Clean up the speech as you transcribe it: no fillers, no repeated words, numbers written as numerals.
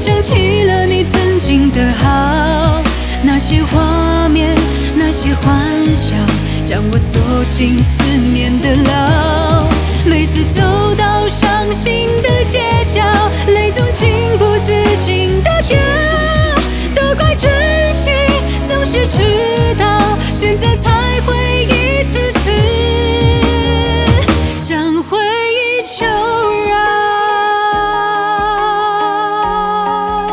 想起了你曾经的好，那些画面，那些欢笑，将我锁进思念的牢。